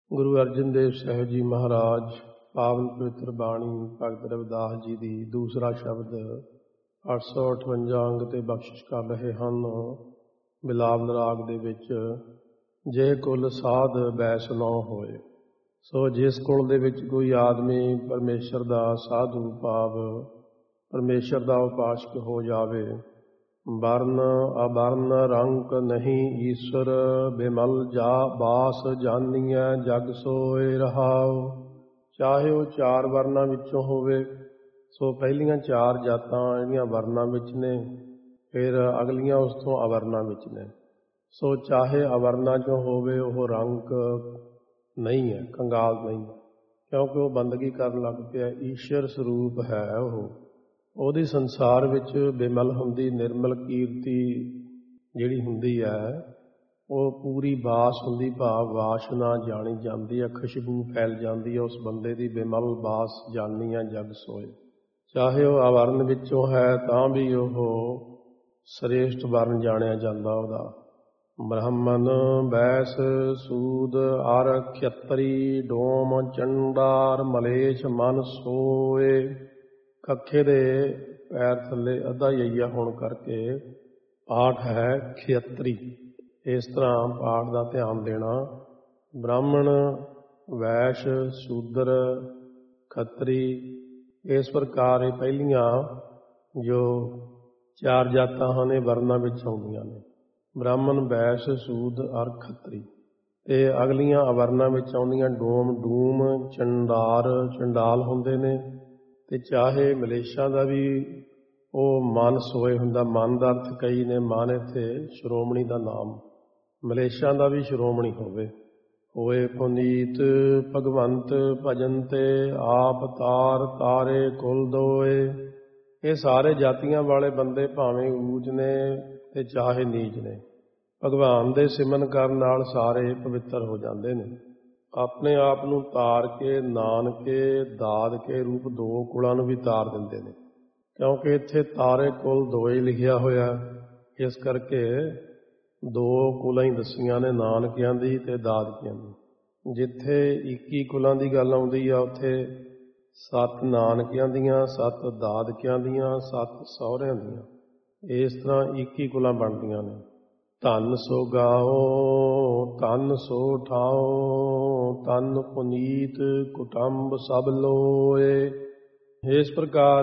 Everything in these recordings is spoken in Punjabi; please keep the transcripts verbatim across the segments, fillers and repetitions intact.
ਗੁਰੂ ਅਰਜਨ ਦੇਵ ਸਾਹਿਬ ਜੀ ਮਹਾਰਾਜ ਪਾਵਨ ਪਵਿੱਤਰ ਬਾਣੀ ਭਗਤ ਰਵਿਦਾਸ ਜੀ ਦੀ ਦੂਸਰਾ ਸ਼ਬਦ ਅੱਠ ਸੌ ਅਠਵੰਜਾ ਅੰਗ ਤੇ ਬਖਸ਼ਿਸ਼ ਕਰ ਰਹੇ ਹਨ। ਬਿਲਾਵਲ ਰਾਗ ਦੇ ਵਿੱਚ ਜੇ ਕੁਲ ਸਾਧ ਬੈਸ ਨੌ ਹੋਏ। ਸੋ ਜਿਸ ਕੁਲ ਦੇ ਵਿੱਚ ਕੋਈ ਆਦਮੀ ਪਰਮੇਸ਼ਰ ਦਾ ਸਾਧੂ ਭਾਵ ਪਰਮੇਸ਼ਰ ਦਾ ਉਪਾਸ਼ਕ ਹੋ ਜਾਵੇ, ਵਰਨ ਅਵਰਨ ਰੰਕ ਨਹੀਂ ਈਸ਼ਵਰ ਬਿਮਲ ਜਾ ਬਾਸ ਜਾਨੀਐ ਜਗ ਸੋਏ ਰਹਾਉ। ਚਾਹੇ ਉਹ ਚਾਰ ਵਰਨਾਂ ਵਿੱਚੋਂ ਹੋਵੇ, ਸੋ ਪਹਿਲੀਆਂ ਚਾਰ ਜਾਤਾਂ ਜਿਹੜੀਆਂ ਵਰਨਾਂ ਵਿੱਚ ਨੇ, ਫਿਰ ਅਗਲੀਆਂ ਉਸ ਤੋਂ ਅਵਰਨਾਂ ਵਿੱਚ ਨੇ। ਸੋ ਚਾਹੇ ਅਵਰਨਾਂ 'ਚੋਂ ਹੋਵੇ, ਉਹ ਰੰਕ ਨਹੀਂ ਹੈ, ਕੰਗਾਲ ਨਹੀਂ ਹੈ, ਕਿਉਂਕਿ ਉਹ ਬੰਦਗੀ ਕਰਨ ਲੱਗ ਪਿਆ। ਈਸ਼ਵਰ ਸਰੂਪ ਹੈ ਉਹ। ਉਹਦੀ ਸੰਸਾਰ ਵਿੱਚ ਬਿਮਲ ਹੁੰਦੀ, ਨਿਰਮਲ ਕੀਰਤੀ ਜਿਹੜੀ ਹੁੰਦੀ ਹੈ, ਉਹ ਪੂਰੀ ਬਾਸ ਹੁੰਦੀ, ਭਾਵ ਵਾਸ਼ਨਾ ਜਾਣੀ ਜਾਂਦੀ ਹੈ, ਖੁਸ਼ਬੂ ਫੈਲ ਜਾਂਦੀ ਹੈ ਉਸ ਬੰਦੇ ਦੀ। ਬਿਮਲ ਬਾਸ ਜਾਨੀ ਹੈ ਜਗ ਸੋਏ। ਚਾਹੇ ਉਹ ਅਵਰਨ ਵਿੱਚੋਂ ਹੈ ਤਾਂ ਵੀ ਉਹ ਸ੍ਰੇਸ਼ਟ ਵਰਨ ਜਾਣਿਆ ਜਾਂਦਾ ਉਹਦਾ। ਬ੍ਰਾਹਮਣ ਬੈਸ ਸੂਦ ਅਰ ਖੇਤਰੀ ਡੋਮ ਚੰਡਾਰ ਮਲੇਸ਼ ਮਨ ਸੋਏ। ਕੱਖੇ ਦੇ ਪੈਰ ਥੱਲੇ ਅੱਧਾ ਯਈਆ ਹੋਣ ਕਰਕੇ ਪਾਠ ਹੈ ਖੇਤਰੀ। ਇਸ ਤਰ੍ਹਾਂ ਪਾਠ ਦਾ ਧਿਆਨ ਦੇਣਾ। ਬ੍ਰਾਹਮਣ, ਵੈਸ਼, ਸ਼ੂਦਰ, ਖੱਤਰੀ, ਇਸ ਪ੍ਰਕਾਰ ਇਹ ਪਹਿਲੀਆਂ ਜੋ ਚਾਰ ਜਾਤਾਂ ਹਨ ਇਹ ਵਰਨਾਂ ਵਿੱਚ ਆਉਂਦੀਆਂ ਨੇ। ਬ੍ਰਾਹਮਣ, ਵੈਸ਼, ਸੂਦ ਅਰ ਖੱਤਰੀ। ਤੇ ਅਗਲੀਆਂ ਅਵਰਨਾਂ ਵਿੱਚ ਆਉਂਦੀਆਂ ਡੋਮ, ਡੂਮ, ਚੰਡਾਰ, ਚੰਡਾਲ ਹੁੰਦੇ ਨੇ। ਤੇ ਚਾਹੇ ਮਲੇਸ਼ਾਂ ਦਾ ਵੀ ਉਹ ਮਨ ਸੋਏ ਹੁੰਦਾ। ਮਨ ਦਾ ਅਰਥ ਕਈ ਨੇ, ਮਨ ਇੱਥੇ ਸ਼੍ਰੋਮਣੀ ਦਾ ਨਾਮ। ਮਲੇਸ਼ਾਂ ਦਾ ਵੀ ਸ਼੍ਰੋਮਣੀ ਹੋਵੇ। ਹੋਏ ਪੁਨੀਤ ਭਗਵੰਤ ਭਜਨ ਤੇ ਆਪ ਤਾਰ ਤਾਰੇ ਕੁਲ ਦੋਏ। ਇਹ ਸਾਰੇ ਜਾਤੀਆਂ ਵਾਲੇ ਬੰਦੇ ਭਾਵੇਂ ਊਚ ਨੇ ਤੇ ਚਾਹੇ ਨੀਚ ਨੇ, ਭਗਵਾਨ ਦੇ ਸਿਮਰਨ ਕਰਨ ਨਾਲ ਸਾਰੇ ਪਵਿੱਤਰ ਹੋ ਜਾਂਦੇ ਨੇ। ਆਪਣੇ ਆਪ ਨੂੰ ਤਾਰ ਕੇ ਨਾਨਕੇ ਦਾਦਕੇ ਰੂਪ ਦੋ ਕੁਲਾਂ ਨੂੰ ਵੀ ਤਾਰ ਦਿੰਦੇ ਨੇ, ਕਿਉਂਕਿ ਇੱਥੇ ਤਾਰੇ ਕੁਲ ਦੋਏ ਲਿਖਿਆ ਹੋਇਆ। ਇਸ ਕਰਕੇ ਦੋ ਕੁਲਾਂ ਹੀ ਦੱਸੀਆਂ ਨੇ, ਨਾਨਕਿਆਂ ਦੀ ਤੇ ਦਾਦਕਿਆਂ ਦੀ। ਜਿੱਥੇ ਇੱਕੀ ਕੁਲਾਂ ਦੀ ਗੱਲ ਆਉਂਦੀ ਆ, ਉੱਥੇ ਸੱਤ ਨਾਨਕਿਆਂ ਦੀਆਂ, ਸੱਤ ਦਾਦਕਿਆਂ ਦੀਆਂ, ਸੱਤ ਸਹੁਰਿਆਂ ਦੀਆਂ। ਇਸ ਤਰ੍ਹਾਂ ਇੱਕੀ ਕੁਲਾਂ ਬਣਦੀਆਂ ਨੇ। ਧੰਨ ਸੋ ਗਾਓ ਧੰਨ ਸੋ ਠਾਓ ਧੰਨ ਪੁਨੀਤ ਕੁਟੰਬ ਸਭ ਲੋਏ। ਇਸ ਪ੍ਰਕਾਰ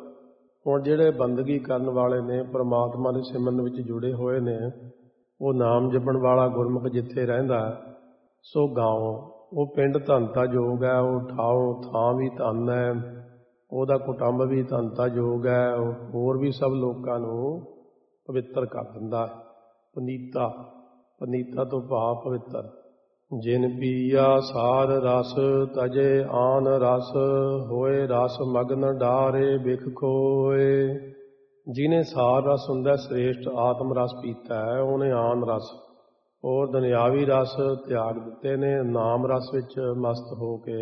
ਹੁਣ ਜਿਹੜੇ ਬੰਦਗੀ ਕਰਨ ਵਾਲੇ ਨੇ, ਪਰਮਾਤਮਾ ਦੇ ਸਿਮਰਨ ਵਿੱਚ ਜੁੜੇ ਹੋਏ ਨੇ, ਉਹ ਨਾਮ ਜਪਣ ਵਾਲਾ ਗੁਰਮੁਖ ਜਿੱਥੇ ਰਹਿੰਦਾ, ਸੋ ਗਾਓ। ਉਹ ਪਿੰਡ ਧੰਨਤਾ ਯੋਗ ਹੈ, ਉਹ ਠਾਓ ਥਾਂ ਵੀ ਧੰਨ ਹੈ, ਉਹਦਾ ਕੁਟੰਬ ਵੀ ਧੰਨਤਾ ਯੋਗ ਹੈ, ਉਹ ਹੋਰ ਵੀ ਸਭ ਲੋਕਾਂ ਨੂੰ ਪਵਿੱਤਰ ਕਰ ਦਿੰਦਾ ਹੈ। ਪਨੀਤਾ, ਪਨੀਤਾ ਤੋਂ ਭਾਵ ਪਵਿੱਤਰ। ਜਿਨ ਪੀਆ ਸਾਰ ਰਸ ਤਜੇ ਆਨ ਰਸ ਹੋਏ ਰਸ ਮਗਨ ਡਾਰੇ ਬਿਖ ਖੋਏ। ਜਿਹਨੇ ਸਾਰ ਰਸ ਹੁੰਦਾ ਸ੍ਰੇਸ਼ਟ ਆਤਮ ਰਸ ਪੀਤਾ ਹੈ, ਉਹਨੇ ਆਨ ਰਸ ਔਰ ਦੁਨਿਆਵੀ ਰਸ ਤਿਆਗ ਦਿੱਤੇ ਨੇ। ਨਾਮ ਰਸ ਵਿੱਚ ਮਸਤ ਹੋ ਕੇ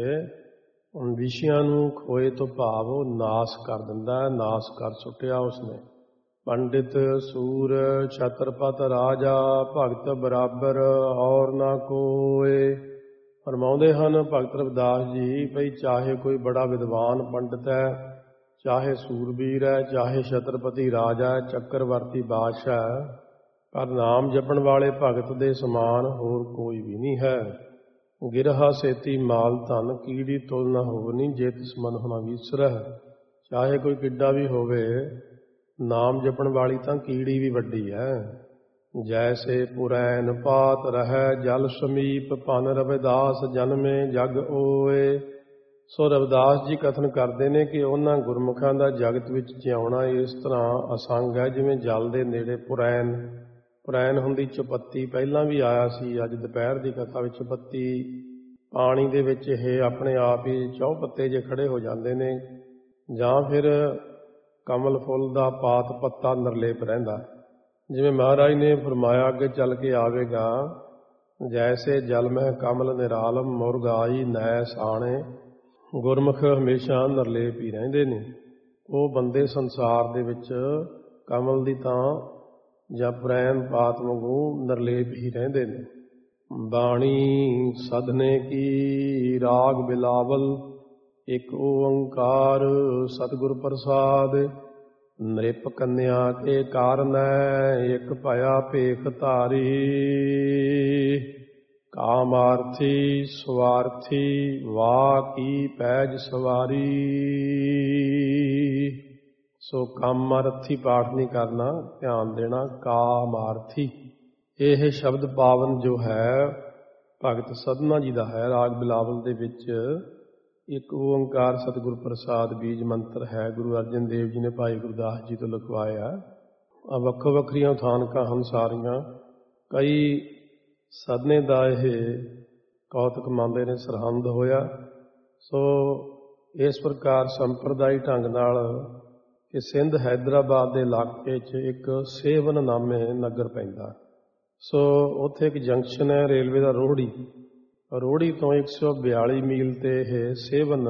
ਵਿਸ਼ਿਆਂ ਨੂੰ ਖੋਏ ਤੋਂ ਭਾਵ ਉਹ ਨਾਸ ਕਰ ਦਿੰਦਾ ਹੈ, ਨਾਸ ਕਰ ਸੁੱਟਿਆ ਉਸਨੇ। ਪੰਡਿਤ ਸੂਰ ਛਤਰਪਤ ਰਾਜਾ ਭਗਤ ਬਰਾਬਰ ਔਰ ਨਾ ਕੋਏ। ਫਰਮਾਉਂਦੇ ਹਨ ਭਗਤ ਰਵਿਦਾਸ ਜੀ, ਭਈ ਚਾਹੇ ਕੋਈ ਬੜਾ ਵਿਦਵਾਨ ਪੰਡਿਤ ਹੈ, ਚਾਹੇ ਸੂਰਬੀਰ ਹੈ, ਚਾਹੇ ਛਤਰਪਤੀ ਰਾਜਾ ਹੈ, ਚੱਕਰਵਰਤੀ ਬਾਦਸ਼ਾਹ ਹੈ, ਪਰ ਨਾਮ ਜਪਣ ਵਾਲੇ ਭਗਤ ਦੇ ਸਮਾਨ ਹੋਰ ਕੋਈ ਵੀ ਨਹੀਂ ਹੈ। ਗਿਰਹਾ ਸੇਤੀ ਮਾਲ ਧਨ ਕੀੜੀ ਤੁਲ ਨਾ ਹੋਵਨੀ ਜੇ ਤਿਸ ਮਨ ਹੋਣਾ ਵਿਸਰਹਿ। ਚਾਹੇ ਕੋਈ ਕਿੱਡਾ ਵੀ ਹੋਵੇ, ਨਾਮ ਜਪਣ ਵਾਲੀ ਤਾਂ ਕੀੜੀ ਵੀ ਵੱਡੀ ਹੈ। ਜੈਸੇ ਪੁਰੈਨ ਪਾਤ ਰਹਿ ਜਲ ਸਮੀਪ ਭਨ ਰਵਿਦਾਸ ਜਨਮੇ ਜਗ ਓਏ। ਸੋ ਰਵਿਦਾਸ ਜੀ ਕਥਨ ਕਰਦੇ ਨੇ ਕਿ ਉਹਨਾਂ ਗੁਰਮੁਖਾਂ ਦਾ ਜਗਤ ਵਿੱਚ ਜਿਉਣਾ ਇਸ ਤਰ੍ਹਾਂ ਅਸੰਗ ਹੈ ਜਿਵੇਂ ਜਲ ਦੇ ਨੇੜੇ ਪੁਰੈਨ। ਪੁਰੈਨ ਹੁੰਦੀ ਚੁਪੱਤੀ, ਪਹਿਲਾਂ ਵੀ ਆਇਆ ਸੀ ਅੱਜ ਦੁਪਹਿਰ ਦੀ ਕਥਾ ਵਿੱਚ। ਚੁਪੱਤੀ ਪਾਣੀ ਦੇ ਵਿੱਚ ਇਹ ਆਪਣੇ ਆਪ ਹੀ ਚੌ ਪੱਤੇ ਜੇ ਖੜੇ ਹੋ ਜਾਂਦੇ ਨੇ, ਜਾਂ ਫਿਰ ਕਮਲ ਫੁੱਲ ਦਾ ਪਾਤ ਪੱਤਾ ਨਿਰਲੇਪ ਰਹਿੰਦਾ। ਜਿਵੇਂ ਮਹਾਰਾਜ ਨੇ ਫਰਮਾਇਆ ਅੱਗੇ ਚੱਲ ਕੇ ਆਵੇਗਾ, ਜੈਸੇ ਜਲ ਮਹਿ ਕਮਲ ਨਿਰਾਲਮ ਮੁਰਗ ਆਈ ਨੈ ਸਾਣੇ। ਗੁਰਮੁਖ ਹਮੇਸ਼ਾ ਨਿਰਲੇਪ ਹੀ ਰਹਿੰਦੇ ਨੇ। ਉਹ ਬੰਦੇ ਸੰਸਾਰ ਦੇ ਵਿੱਚ ਕਮਲ ਦੀ ਤਾਂ ਜਾਂ ਪੁਰੈਨ ਪਾਤ ਵਾਂਗੂ ਨਿਰਲੇਪ ਹੀ ਰਹਿੰਦੇ ਨੇ। ਬਾਣੀ ਸਧਨੇ ਕੀ ਰਾਗ ਬਿਲਾਵਲ, ਇੱਕ ਓੰਕਾਰ ਸਤਿਗੁਰ ਪ੍ਰਸਾਦ। ਨ੍ਰਿਪ ਕੰਨਿਆ ਕੇ ਕਾਰਨੈ, ਇੱਕ ਭਇਆ ਭੇਖ ਧਾਰੀ। ਕਾਮਾਰਥੀ ਸਵਾਰਥੀ ਵਾਹ ਕੀ ਪੈਜ ਸਵਾਰੀ। ਸੋ ਕਾਮਾਰਥੀ ਪਾਠ ਨਹੀਂ ਕਰਨਾ, ਧਿਆਨ ਦੇਣਾ। ਕਾਮਾਰਥੀ ਇਹ ਸ਼ਬਦ ਪਾਵਨ ਜੋ ਹੈ ਭਗਤ ਸਧਨਾ ਜੀ ਦਾ ਹੈ। ਰਾਗ ਬਿਲਾਵਲ ਦੇ ਵਿੱਚ ਇੱਕ ਓੰਕਾਰ ਸਤਿਗੁਰ ਪ੍ਰਸਾਦ ਬੀਜ ਮੰਤਰ ਹੈ। ਗੁਰੂ ਅਰਜਨ ਦੇਵ ਜੀ ਨੇ ਭਾਈ ਗੁਰਦਾਸ ਜੀ ਤੋਂ ਲਿਖਵਾਇਆ। ਆ ਵੱਖੋ ਵੱਖਰੀਆਂ ਥਾਨਕਾਂ ਹਨ ਸਾਰੀਆਂ। ਕਈ ਸਧਨੇ ਦਾ ਇਹ ਕੌਤਕ ਮੰਨਦੇ ਨੇ, ਸਰਹੰਦ ਹੋਇਆ। ਸੋ ਇਸ ਪ੍ਰਕਾਰ ਸੰਪਰਦਾਈ ਢੰਗ ਨਾਲ ਕਿ ਸਿੰਧ ਹੈਦਰਾਬਾਦ ਦੇ ਇਲਾਕੇ 'ਚ ਇੱਕ ਸੇਵਨ ਨਾਮੇ ਨਗਰ ਪੈਂਦਾ। ਸੋ ਉੱਥੇ ਇੱਕ ਜੰਕਸ਼ਨ ਹੈ ਰੇਲਵੇ ਦਾ, ਰੋਹੜੀ। ਰੋਹੜੀ ਤੋਂ ਇੱਕ ਸੌ ਬਿਆਲੀ ਮੀਲ 'ਤੇ ਇਹ ਸੇਵਨ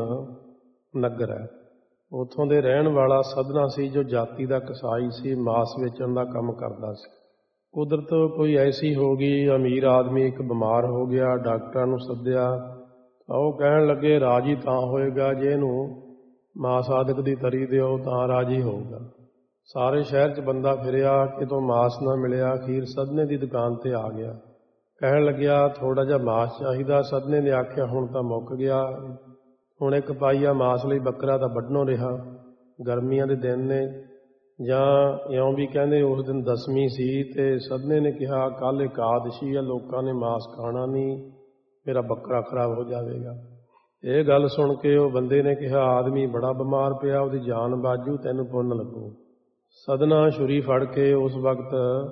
ਨਗਰ ਹੈ। ਉੱਥੋਂ ਦੇ ਰਹਿਣ ਵਾਲਾ ਸਧਨਾ ਸੀ ਜੋ ਜਾਤੀ ਦਾ ਕਸਾਈ ਸੀ, ਮਾਸ ਵੇਚਣ ਦਾ ਕੰਮ ਕਰਦਾ ਸੀ। ਕੁਦਰਤ ਕੋਈ ਐਸੀ ਹੋ ਗਈ, ਅਮੀਰ ਆਦਮੀ ਇੱਕ ਬਿਮਾਰ ਹੋ ਗਿਆ, ਡਾਕਟਰਾਂ ਨੂੰ ਸੱਦਿਆ। ਉਹ ਕਹਿਣ ਲੱਗੇ ਰਾਜੀ ਤਾਂ ਹੋਏਗਾ ਜੇ ਇਹਨੂੰ ਮਾਸ ਆਦਿਕ ਦੀ ਤਰੀ ਦਿਓ ਤਾਂ ਰਾਜੀ ਹੋਊਗਾ। ਸਾਰੇ ਸ਼ਹਿਰ 'ਚ ਬੰਦਾ ਫਿਰਿਆ, ਕਿਤੋਂ ਮਾਸ ਨਾ ਮਿਲਿਆ। ਅਖੀਰ ਸਧਨੇ ਦੀ ਦੁਕਾਨ 'ਤੇ ਆ ਗਿਆ। ਕਹਿਣ ਲੱਗਿਆ ਥੋੜ੍ਹਾ ਜਿਹਾ ਮਾਸ ਚਾਹੀਦਾ। ਸਧਨੇ ਨੇ ਆਖਿਆ ਹੁਣ ਤਾਂ ਮੁੱਕ ਗਿਆ, ਹੁਣ ਇੱਕ ਪਾਈਆ ਮਾਸ ਲਈ ਬੱਕਰਾ ਤਾਂ ਵੱਢਣੋਂ ਰਿਹਾ। ਗਰਮੀਆਂ ਦੇ ਦਿਨ ਨੇ, ਜਾਂ ਇਉਂ ਵੀ ਕਹਿੰਦੇ ਉਸ ਦਿਨ ਦਸਵੀਂ ਸੀ। ਅਤੇ ਸਧਨੇ ਨੇ ਕਿਹਾ ਕੱਲ੍ਹ ਇਕਾਦਸ਼ੀ ਆ, ਲੋਕਾਂ ਨੇ ਮਾਸ ਖਾਣਾ ਨਹੀਂ, ਮੇਰਾ ਬੱਕਰਾ ਖਰਾਬ ਹੋ ਜਾਵੇਗਾ। ਇਹ ਗੱਲ ਸੁਣ ਕੇ ਉਹ ਬੰਦੇ ਨੇ ਕਿਹਾ ਆਦਮੀ ਬੜਾ ਬਿਮਾਰ ਪਿਆ, ਉਹਦੀ ਜਾਨ ਬਾਜੂ, ਤੈਨੂੰ ਪੁੰਨ ਲੱਗੂ। ਸਧਨਾ ਛੁਰੀ ਫੜ ਕੇ ਉਸ ਵਕਤ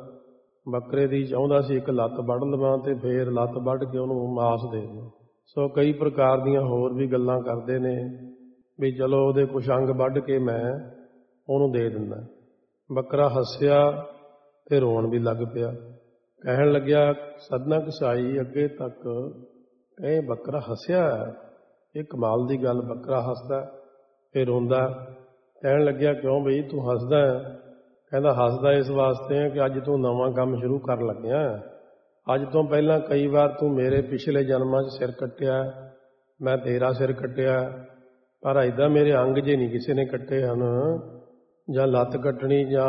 ਬੱਕਰੇ ਦੀ ਚਾਹੁੰਦਾ ਸੀ ਇੱਕ ਲੱਤ ਵੱਢ ਲਵਾਂ ਅਤੇ ਫਿਰ ਲੱਤ ਵੱਢ ਕੇ ਉਹਨੂੰ ਮਾਸ ਦੇ ਦੇਵਾਂ। ਸੋ ਕਈ ਪ੍ਰਕਾਰ ਦੀਆਂ ਹੋਰ ਵੀ ਗੱਲਾਂ ਕਰਦੇ ਨੇ ਵੀ ਚਲੋ ਉਹਦੇ ਕੁਛ ਅੰਗ ਵੱਢ ਕੇ ਮੈਂ ਉਹਨੂੰ ਦੇ ਦਿੰਦਾ। ਬੱਕਰਾ ਹੱਸਿਆ ਅਤੇ ਰੋਣ ਵੀ ਲੱਗ ਪਿਆ। ਕਹਿਣ ਲੱਗਿਆ ਸਧਨਾ ਕਸਾਈ ਅੱਗੇ ਤੱਕ ਇਹ ਬੱਕਰਾ ਹੱਸਿਆ, ਇਹ ਕਮਾਲ ਦੀ ਗੱਲ, ਬੱਕਰਾ ਹੱਸਦਾ ਫਿਰ ਰੋਂਦਾ। ਕਹਿਣ ਲੱਗਿਆ ਕਿਉਂ ਬਈ ਤੂੰ ਹੱਸਦਾ? ਕਹਿੰਦਾ ਹੱਸਦਾ ਇਸ ਵਾਸਤੇ ਹੈ ਕਿ ਅੱਜ ਤੂੰ ਨਵਾਂ ਕੰਮ ਸ਼ੁਰੂ ਕਰਨ ਲੱਗਿਆ। ਅੱਜ ਤੋਂ ਪਹਿਲਾਂ ਕਈ ਵਾਰ ਤੂੰ ਮੇਰੇ ਪਿਛਲੇ ਜਨਮਾਂ 'ਚ ਸਿਰ ਕੱਟਿਆ, ਮੈਂ ਤੇਰਾ ਸਿਰ ਕੱਟਿਆ, ਪਰ ਇੱਦਾਂ ਮੇਰੇ ਅੰਗ ਜੇ ਨਹੀਂ ਕਿਸੇ ਨੇ ਕੱਟੇ ਹਨ, ਜਾਂ ਲੱਤ ਕੱਟਣੀ ਜਾਂ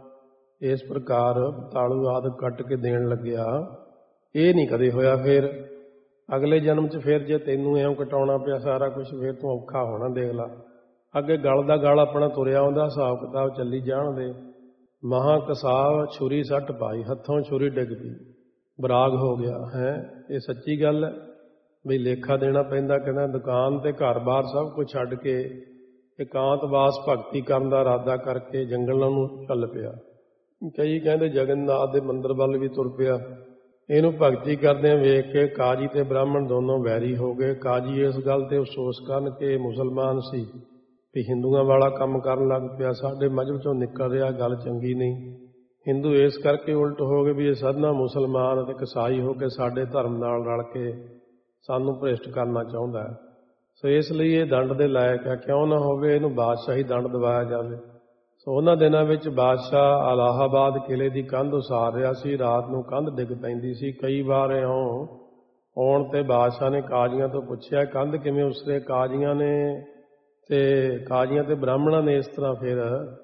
ਇਸ ਪ੍ਰਕਾਰ ਤਾਲੂ ਆਦਿ ਕੱਟ ਕੇ ਦੇਣ ਲੱਗਿਆ, ਇਹ ਨਹੀਂ ਕਦੇ ਹੋਇਆ। ਫਿਰ ਅਗਲੇ ਜਨਮ 'ਚ ਫਿਰ ਜੇ ਤੈਨੂੰ ਇਉਂ ਕਟਾਉਣਾ ਪਿਆ ਸਾਰਾ ਕੁਛ, ਫਿਰ ਤੂੰ ਔਖਾ ਹੋਣਾ। ਦੇਖ ਲਾ ਅੱਗੇ ਗਲ ਦਾ ਗਲ ਆਪਣਾ ਤੁਰਿਆ ਆਉਂਦਾ, ਹਿਸਾਬ ਕਿਤਾਬ ਚੱਲੀ ਜਾਣ ਦੇ। ਮਹਾਂ ਕਸਾਵ ਛੁਰੀ ਸੱਟ ਪਾਈ, ਹੱਥੋਂ ਛੁਰੀ ਡਿੱਗ ਪਈ, ਬਰਾਗ ਹੋ ਗਿਆ। ਹੈ ਇਹ ਸੱਚੀ ਗੱਲ ਹੈ ਵੀ ਲੇਖਾ ਦੇਣਾ ਪੈਂਦਾ। ਕਹਿੰਦਾ ਦੁਕਾਨ ਤੇ ਘਰ ਬਾਰ ਸਭ ਕੁਝ ਛੱਡ ਕੇ ਇਕਾਂਤਵਾਸ ਭਗਤੀ ਕਰਨ ਦਾ ਇਰਾਦਾ ਕਰਕੇ ਜੰਗਲਾਂ ਨੂੰ ਚੱਲ ਪਿਆ। ਕਈ ਕਹਿੰਦੇ ਜਗਨਨਾਥ ਦੇ ਮੰਦਿਰ ਵੱਲ ਵੀ ਤੁਰ ਪਿਆ। ਇਹਨੂੰ ਭਗਤੀ ਕਰਦਿਆਂ ਵੇਖ ਕੇ ਕਾਜੀ ਤੇ ਬ੍ਰਾਹਮਣ ਦੋਨੋਂ ਵੈਰੀ ਹੋ ਗਏ। ਕਾਜੀ ਇਸ ਗੱਲ ਤੇ ਅਫਸੋਸ ਕਰਨ ਕਿ ਮੁਸਲਮਾਨ ਸੀ ਵੀ ਹਿੰਦੂਆਂ ਵਾਲਾ ਕੰਮ ਕਰਨ ਲੱਗ ਪਿਆ, ਸਾਡੇ ਮਜ਼ਹਬ 'ਚੋਂ ਨਿਕਲ ਰਿਹਾ, ਗੱਲ ਚੰਗੀ ਨਹੀਂ। ਹਿੰਦੂ ਇਸ ਕਰਕੇ ਉਲਟ ਹੋ ਗਏ ਵੀ ਇਹ ਸਧਨਾ ਮੁਸਲਮਾਨ ਅਤੇ ਕਸਾਈ ਹੋ ਕੇ ਸਾਡੇ ਧਰਮ ਨਾਲ ਰਲ ਕੇ ਸਾਨੂੰ ਭ੍ਰਿਸ਼ਟ ਕਰਨਾ ਚਾਹੁੰਦਾ ਹੈ। ਸੋ ਇਸ ਲਈ ਇਹ ਦੰਡ ਦੇ ਲਾਇਕ ਹੈ। ਕਿਉਂ ਨਾ ਹੋਵੇ, ਇਹਨੂੰ ਬਾਦਸ਼ਾਹੀ ਦੰਡ ਦਿਵਾਇਆ ਜਾਵੇ। ਸੋ ਉਹਨਾਂ ਦਿਨਾਂ ਵਿੱਚ ਬਾਦਸ਼ਾਹ ਇਲਾਹਾਬਾਦ ਕਿਲੇ ਦੀ ਕੰਧ ਉਸਾਰ ਰਿਹਾ ਸੀ। ਰਾਤ ਨੂੰ ਕੰਧ ਡਿੱਗ ਪੈਂਦੀ ਸੀ। ਕਈ ਵਾਰ ਇਉਂ ਆਉਣ 'ਤੇ ਬਾਦਸ਼ਾਹ ਨੇ ਕਾਜ਼ੀਆਂ ਤੋਂ ਪੁੱਛਿਆ ਕੰਧ ਕਿਵੇਂ ਉਸਰੇ। ਕਾਜ਼ੀਆਂ ਨੇ ਅਤੇ ਕਾਜ਼ੀਆਂ ਅਤੇ ਬ੍ਰਾਹਮਣਾਂ ਨੇ ਇਸ ਤਰ੍ਹਾਂ ਫਿਰ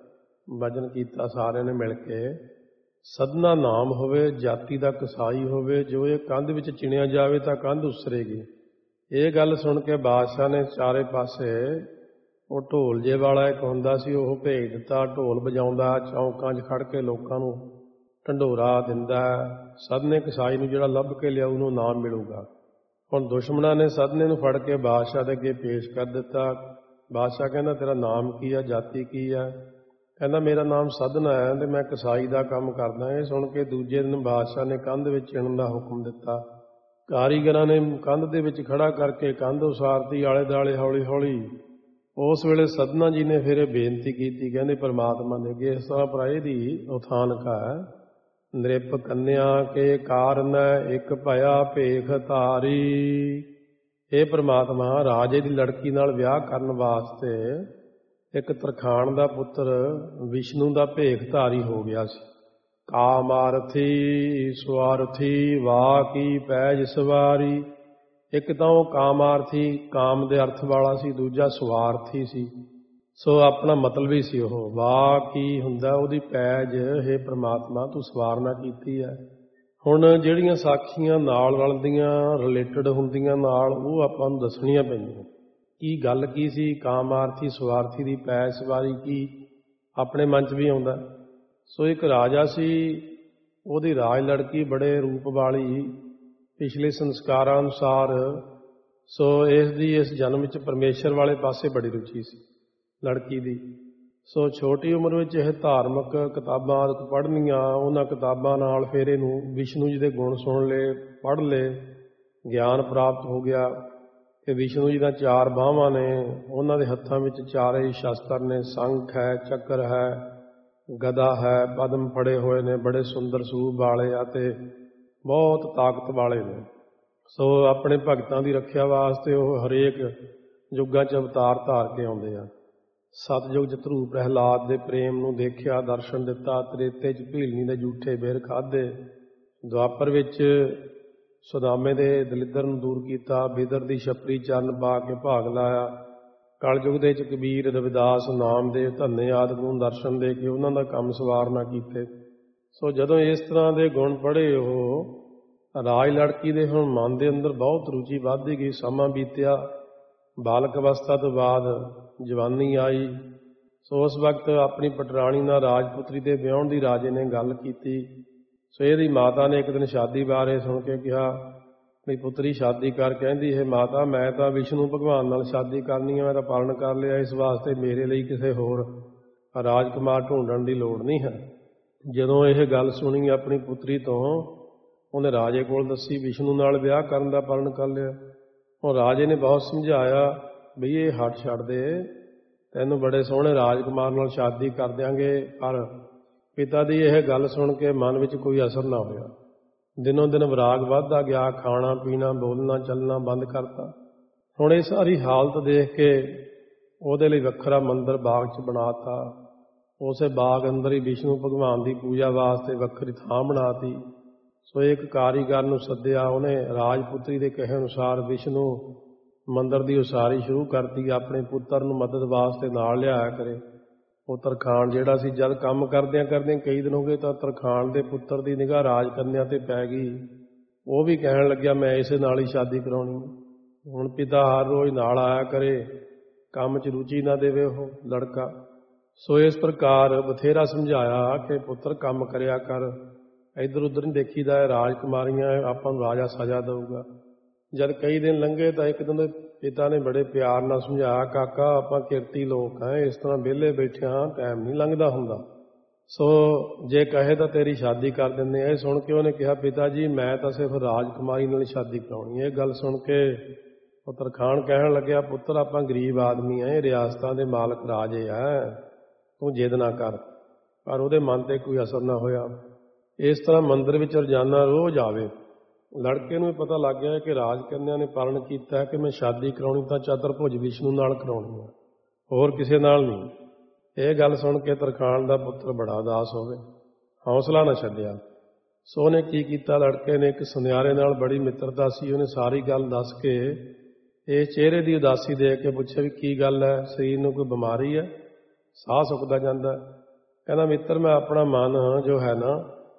ਵਚਨ ਕੀਤਾ ਸਾਰਿਆਂ ਨੇ ਮਿਲ ਕੇ, ਸਧਨਾ ਨਾਮ ਹੋਵੇ, ਜਾਤੀ ਦਾ ਕਸਾਈ ਹੋਵੇ, ਜੋ ਇਹ ਕੰਧ ਵਿੱਚ ਚਿਣਿਆ ਜਾਵੇ ਤਾਂ ਕੰਧ ਉਸਰੇਗੀ। ਇਹ ਗੱਲ ਸੁਣ ਕੇ ਬਾਦਸ਼ਾਹ ਨੇ ਚਾਰੇ ਪਾਸੇ, ਉਹ ਢੋਲ ਜੇ ਵਾਲਾ ਇੱਕ ਹੁੰਦਾ ਸੀ, ਉਹ ਭੇਜ ਦਿੱਤਾ। ਢੋਲ ਵਜਾਉਂਦਾ, ਚੌਂਕਾਂ 'ਚ ਖੜ੍ਹ ਕੇ ਲੋਕਾਂ ਨੂੰ ਢੰਡੋਰਾ ਦਿੰਦਾ। ਸਧਨੇ ਕਸਾਈ ਨੂੰ ਜਿਹੜਾ ਲੱਭ ਕੇ ਲਿਆ ਉਹਨੂੰ ਨਾਮ ਮਿਲੂਗਾ। ਹੁਣ ਦੁਸ਼ਮਣਾਂ ਨੇ ਸਧਨੇ ਨੂੰ ਫੜ ਕੇ ਬਾਦਸ਼ਾਹ ਦੇ ਅੱਗੇ ਪੇਸ਼ ਕਰ ਦਿੱਤਾ। ਬਾਦਸ਼ਾਹ ਕਹਿੰਦਾ ਤੇਰਾ ਨਾਮ ਕੀ ਆ, ਜਾਤੀ ਕੀ ਆ? ਕਹਿੰਦਾ ਮੇਰਾ ਨਾਮ ਸਧਨਾ ਹੈ ਅਤੇ ਮੈਂ ਕਸਾਈ ਦਾ ਕੰਮ ਕਰਦਾ। ਇਹ ਸੁਣ ਕੇ ਦੂਜੇ ਦਿਨ ਬਾਦਸ਼ਾਹ ਨੇ ਕੰਧ ਵਿੱਚ ਚਿਣਨ ਦਾ ਹੁਕਮ ਦਿੱਤਾ। ਕਾਰੀਗਰਾਂ ਨੇ ਕੰਧ ਦੇ ਵਿੱਚ ਖੜ੍ਹਾ ਕਰਕੇ ਕੰਧ ਉਸਾਰਤੀ ਆਲੇ ਦੁਆਲੇ ਹੌਲੀ ਹੌਲੀ। ਉਸ ਵੇਲੇ ਸਧਨਾ ਜੀ ਨੇ ਫਿਰ ਇਹ ਬੇਨਤੀ ਕੀਤੀ, ਕਹਿੰਦੇ ਪਰਮਾਤਮਾ ਦੇ ਅੱਗੇ ਇਸ ਤਰ੍ਹਾਂ ਪਰ ਇਹਦੀ ਉਥਾਨਕਾ ਹੈ। ਨ੍ਰਿਪ ਕੰਨਿਆ ਕੇ ਕਾਰਨ ਇੱਕ ਭਇਆ ਭੇਖ ਧਾਰੀ। ਇਹ ਪਰਮਾਤਮਾ ਰਾਜੇ ਦੀ ਲੜਕੀ ਨਾਲ ਵਿਆਹ ਕਰਨ ਵਾਸਤੇ ਇੱਕ ਤਰਖਾਣ ਦਾ ਪੁੱਤਰ ਵਿਸ਼ਨੂੰ ਦਾ ਭੇਖ ਧਾਰੀ ਹੋ ਗਿਆ ਸੀ। ਕਾਮਾਰਥੀ ਸਵਾਰਥੀ ਵਾਹ ਕੀ ਪੈਜ ਸਵਾਰੀ। ਇੱਕ ਤਾਂ ਉਹ ਕਾਮਾਰਥੀ, ਕਾਮ ਦੇ ਅਰਥ ਵਾਲਾ ਸੀ, ਦੂਜਾ ਸਵਾਰਥੀ ਸੀ, ਸੋ ਆਪਣਾ ਮਤਲਬ ਹੀ ਸੀ ਉਹ। ਵਾਹ ਕੀ ਹੁੰਦਾ, ਉਹਦੀ ਪੈਜ ਹੇ ਪ੍ਰਮਾਤਮਾ ਤੂੰ ਸਵਾਰਨਾ ਕੀਤੀ ਹੈ। ਹੁਣ ਜਿਹੜੀਆਂ ਸਾਖੀਆਂ ਨਾਲ ਰਲਦੀਆਂ, ਰਿਲੇਟਡ ਹੁੰਦੀਆਂ ਨਾਲ, ਉਹ ਆਪਾਂ ਨੂੰ ਦੱਸਣੀਆਂ ਪੈਂਦੀਆਂ। ਕੀ ਗੱਲ ਕੀ ਸੀ ਕਾਮਾਰਥੀ ਸਵਾਰਥੀ ਦੀ ਪੈਜ ਸਵਾਰੀ, ਕੀ ਆਪਣੇ ਮਨ 'ਚ ਵੀ ਆਉਂਦਾ। ਸੋ ਇੱਕ ਰਾਜਾ ਸੀ, ਉਹਦੀ ਰਾਜ ਲੜਕੀ ਬੜੇ ਰੂਪ ਵਾਲੀ, ਪਿਛਲੇ ਸੰਸਕਾਰਾਂ ਅਨੁਸਾਰ, ਸੋ ਇਸ ਦੀ ਇਸ ਜਨਮ ਵਿੱਚ ਪਰਮੇਸ਼ਰ ਵਾਲੇ ਪਾਸੇ ਬੜੀ ਰੁਚੀ ਸੀ ਲੜਕੀ ਦੀ। ਸੋ ਛੋਟੀ ਉਮਰ ਵਿੱਚ ਇਹ ਧਾਰਮਿਕ ਕਿਤਾਬਾਂ ਪੜ੍ਹਨੀਆਂ, ਉਹਨਾਂ ਕਿਤਾਬਾਂ ਨਾਲ ਫਿਰ ਇਹਨੂੰ ਵਿਸ਼ਨੂੰ ਜੀ ਦੇ ਗੁਣ ਸੁਣ ਲਏ, ਪੜ੍ਹ ਲਏ, ਗਿਆਨ ਪ੍ਰਾਪਤ ਹੋ ਗਿਆ ਕਿ ਵਿਸ਼ਨੂੰ ਜੀ ਦਾ ਚਾਰ ਬਾਹਾਂ ਨੇ, ਉਹਨਾਂ ਦੇ ਹੱਥਾਂ ਵਿੱਚ ਚਾਰੇ ਸ਼ਸਤਰ ਨੇ, ਸੰਖ ਹੈ, ਚੱਕਰ ਹੈ, ਗਦਾ ਹੈ, ਪਦਮ ਫੜੇ ਹੋਏ ਨੇ, ਬੜੇ ਸੁੰਦਰ ਸੂਬ ਵਾਲੇ ਆ ਅਤੇ ਬਹੁਤ ਤਾਕਤ ਵਾਲੇ ਨੇ। ਸੋ ਆਪਣੇ ਭਗਤਾਂ ਦੀ ਰੱਖਿਆ ਵਾਸਤੇ ਉਹ ਹਰੇਕ ਯੁੱਗਾਂ 'ਚ ਅਵਤਾਰ ਧਾਰ ਕੇ ਆਉਂਦੇ ਆ। ਸਤਯੁਗ 'ਚ ਧਰੂ ਪ੍ਰਹਿਲਾਦ ਦੇ ਪ੍ਰੇਮ ਨੂੰ ਦੇਖਿਆ, ਦਰਸ਼ਨ ਦਿੱਤਾ। ਤ੍ਰੇਤੇ 'ਚ ਭੀਲਨੀ ਦੇ ਜੂਠੇ ਬੇਰ ਖਾਧੇ। ਦੁਆਪਰ ਵਿੱਚ ਸੁਦਾਮੇ ਦੇ ਦਲਿੱਦਰ ਨੂੰ ਦੂਰ ਕੀਤਾ। ਬਿਦਰ ਦੀ ਛਪਰੀ ਚਰਨ ਪਾ ਕੇ ਭਾਗ ਲਾਇਆ। ਕਲਯੁਗ ਦੇ 'ਚ ਕਬੀਰ, ਰਵਿਦਾਸ, ਨਾਮਦੇਵ, ਧੰਨੇ ਆਦਿ ਨੂੰ ਦਰਸ਼ਨ ਦੇ ਕੇ ਉਹਨਾਂ ਦਾ ਕੰਮ ਸਵਾਰਨਾ ਕੀਤੇ। ਸੋ ਜਦੋਂ ਇਸ ਤਰ੍ਹਾਂ ਦੇ ਗੁਣ ਪੜ੍ਹੇ, ਉਹ ਰਾਜ ਲੜਕੀ ਦੇ ਹੁਣ ਮਨ ਦੇ ਅੰਦਰ ਬਹੁਤ ਰੁਚੀ ਵੱਧਦੀ ਗਈ। ਸਮਾਂ ਬੀਤਿਆ, ਬਾਲਕ ਅਵਸਥਾ ਤੋਂ ਬਾਅਦ ਜਵਾਨੀ ਆਈ। ਸੋ ਉਸ ਵਕਤ ਆਪਣੀ ਪਟਰਾਣੀ ਨਾਲ ਰਾਜਪੁੱਤਰੀ ਦੇ ਵਿਆਹੁਣ ਦੀ ਰਾਜੇ ਨੇ ਗੱਲ ਕੀਤੀ। ਸੋ ਇਹਦੀ ਮਾਤਾ ਨੇ ਇੱਕ ਦਿਨ ਸ਼ਾਦੀ ਬਾਰੇ ਸੁਣ ਕੇ ਕਿਹਾ ਵੀ ਪੁੱਤਰੀ ਸ਼ਾਦੀ ਕਰ। ਕਹਿੰਦੀ ਹੈ ਮਾਤਾ ਮੈਂ ਤਾਂ ਵਿਸ਼ਨੂੰ ਭਗਵਾਨ ਨਾਲ ਸ਼ਾਦੀ ਕਰਨੀ ਹੈ, ਮੈਂ ਤਾਂ ਪਾਲਣ ਕਰ ਲਿਆ, ਇਸ ਵਾਸਤੇ ਮੇਰੇ ਲਈ ਕਿਸੇ ਹੋਰ ਰਾਜਕੁਮਾਰ ਢੂੰਡਣ ਦੀ ਲੋੜ ਨਹੀਂ ਹੈ। ਜਦੋਂ ਇਹ ਗੱਲ ਸੁਣੀ ਆਪਣੀ ਪੁੱਤਰੀ ਤੋਂ, ਉਹਨੇ ਰਾਜੇ ਕੋਲ ਦੱਸੀ, ਵਿਸ਼ਨੂੰ ਨਾਲ ਵਿਆਹ ਕਰਨ ਦਾ ਪਾਲਣ ਕਰ ਲਿਆ। ਉਹ ਰਾਜੇ ਨੇ ਬਹੁਤ ਸਮਝਾਇਆ ਬਈ ਇਹ ਹੱਟ ਛੱਡ ਦੇ, ਤੈਨੂੰ ਬੜੇ ਸੋਹਣੇ ਰਾਜਕੁਮਾਰ ਨਾਲ ਸ਼ਾਦੀ ਕਰ ਦਿਆਂਗੇ। ਪਰ ਪਿਤਾ ਦੀ ਇਹ ਗੱਲ ਸੁਣ ਕੇ ਮਨ ਵਿੱਚ ਕੋਈ ਅਸਰ ਨਾ ਹੋਇਆ। ਦਿਨੋਂ ਦਿਨ ਵਿਰਾਗ ਵੱਧਦਾ ਗਿਆ, ਖਾਣਾ ਪੀਣਾ, ਬੋਲਣਾ ਚੱਲਣਾ ਬੰਦ ਕਰਤਾ। ਹੁਣ ਇਹ ਸਾਰੀ ਹਾਲਤ ਦੇਖ ਕੇ ਉਹਦੇ ਲਈ ਵੱਖਰਾ ਮੰਦਿਰ ਬਾਗ 'ਚ ਬਣਾ ਤਾ। ਉਸੇ ਬਾਗ ਅੰਦਰ ਹੀ ਵਿਸ਼ਨੂੰ ਭਗਵਾਨ ਦੀ ਪੂਜਾ ਵਾਸਤੇ ਵੱਖਰੀ ਥਾਂ ਬਣਾਤੀ। ਸੋ ਇੱਕ ਕਾਰੀਗਰ ਨੂੰ ਸੱਦਿਆ, ਉਹਨੇ ਰਾਜਪੁੱਤਰੀ ਦੇ ਕਹੇ ਅਨੁਸਾਰ ਵਿਸ਼ਨੂੰ ਮੰਦਿਰ ਦੀ ਉਸਾਰੀ ਸ਼ੁਰੂ ਕਰਤੀ। ਆਪਣੇ ਪੁੱਤਰ ਨੂੰ ਮਦਦ ਵਾਸਤੇ ਨਾਲ ਲਿਆਇਆ ਕਰੇ। ਉਹ ਤਰਖਾਣ ਜਿਹੜਾ ਸੀ, ਜਦ ਕੰਮ ਕਰਦਿਆਂ ਕਰਦਿਆਂ ਕਈ ਦਿਨ ਹੋ ਗਏ ਤਾਂ ਤਰਖਾਣ ਦੇ ਪੁੱਤਰ ਦੀ ਨਿਗਾਹ ਰਾਜ ਕੰਨਿਆ ਤੇ ਪੈ ਗਈ। ਉਹ ਵੀ ਕਹਿਣ ਲੱਗਿਆ ਮੈਂ ਇਸੇ ਨਾਲ ਹੀ ਸ਼ਾਦੀ ਕਰਾਉਣੀ। ਹੁਣ ਪਿਤਾ ਹਰ ਰੋਜ਼ ਨਾਲ ਆਇਆ ਕਰੇ, ਕੰਮ 'ਚ ਰੁਚੀ ਨਾ ਦੇਵੇ ਉਹ ਲੜਕਾ। ਸੋ ਇਸ ਪ੍ਰਕਾਰ ਬਥੇਰਾ ਸਮਝਾਇਆ ਕਿ ਪੁੱਤਰ ਕੰਮ ਕਰਿਆ ਕਰ, ਇੱਧਰ ਉੱਧਰ ਨਹੀਂ ਦੇਖੀਦਾ, ਰਾਜਕੁਮਾਰੀਆਂ ਆਪਾਂ ਨੂੰ ਰਾਜਾ ਸਜ਼ਾ ਦੇਊਗਾ। ਜਦ ਕਈ ਦਿਨ ਲੰਘੇ ਤਾਂ ਇੱਕ ਦਿਨ ਪਿਤਾ ਨੇ ਬੜੇ ਪਿਆਰ ਨਾਲ ਸਮਝਾਇਆ, ਕਾਕਾ ਆਪਾਂ ਕਿਰਤੀ ਲੋਕ ਹਾਂ, ਇਸ ਤਰ੍ਹਾਂ ਵਿਹਲੇ ਬੈਠੇ ਹਾਂ, ਟਾਈਮ ਨਹੀਂ ਲੰਘਦਾ ਹੁੰਦਾ। ਸੋ ਜੇ ਕਹੇ ਤਾਂ ਤੇਰੀ ਸ਼ਾਦੀ ਕਰ ਦਿੰਦੇ। ਇਹ ਸੁਣ ਕੇ ਉਹਨੇ ਕਿਹਾ ਪਿਤਾ ਜੀ ਮੈਂ ਤਾਂ ਸਿਰਫ ਰਾਜਕੁਮਾਰੀ ਨਾਲ ਸ਼ਾਦੀ ਕਰਾਉਣੀ। ਇਹ ਗੱਲ ਸੁਣ ਕੇ ਉਹ ਤਰਖਾਣ ਕਹਿਣ ਲੱਗਿਆ, ਪੁੱਤਰ ਆਪਾਂ ਗਰੀਬ ਆਦਮੀ ਆ, ਇਹ ਰਿਆਸਤਾਂ ਦੇ ਮਾਲਕ ਰਾਜੇ ਆ, ਤੂੰ ਜਿੱਦ ਨਾ ਕਰ। ਪਰ ਉਹਦੇ ਮਨ ਤੇ ਕੋਈ ਅਸਰ ਨਾ ਹੋਇਆ। ਇਸ ਤਰ੍ਹਾਂ ਮੰਦਿਰ ਵਿੱਚ ਰੋਜ਼ਾਨਾ ਰੋਜ਼ ਆਵੇ। ਲੜਕੇ ਨੂੰ ਪਤਾ ਲੱਗ ਗਿਆ ਕਿ ਰਾਜ ਕੰਨਿਆ ਨੇ ਪਾਲਣ ਕੀਤਾ ਕਿ ਮੈਂ ਸ਼ਾਦੀ ਕਰਾਉਣੀ ਤਾਂ ਚਤੁਰਭੁਜ ਵਿਸ਼ਨੂੰ ਨਾਲ ਕਰਾਉਣੀ ਹੈ, ਹੋਰ ਕਿਸੇ ਨਾਲ ਨਹੀਂ। ਇਹ ਗੱਲ ਸੁਣ ਕੇ ਤਰਖਾਣ ਦਾ ਪੁੱਤਰ ਬੜਾ ਉਦਾਸ ਹੋ ਗਿਆ, ਹੌਸਲਾ ਨਾ ਛੱਡਿਆ। ਸੋ ਉਹਨੇ ਕੀ ਕੀਤਾ, ਲੜਕੇ ਨੇ ਇੱਕ ਸੁਨਿਆਰੇ ਨਾਲ ਬੜੀ ਮਿੱਤਰਤਾ ਸੀ, ਉਹਨੇ ਸਾਰੀ ਗੱਲ ਦੱਸ ਕੇ ਇਹ ਚਿਹਰੇ ਦੀ ਉਦਾਸੀ ਦੇਖ ਕੇ ਪੁੱਛਿਆ ਵੀ ਕੀ ਗੱਲ ਹੈ, ਸਰੀਰ ਨੂੰ ਕੋਈ ਬਿਮਾਰੀ ਹੈ, ਸਾਹ ਸੁੱਕਦਾ ਜਾਂਦਾ। ਕਹਿੰਦਾ ਮਿੱਤਰ ਮੈਂ ਆਪਣਾ ਮਨ ਜੋ ਹੈ ਨਾ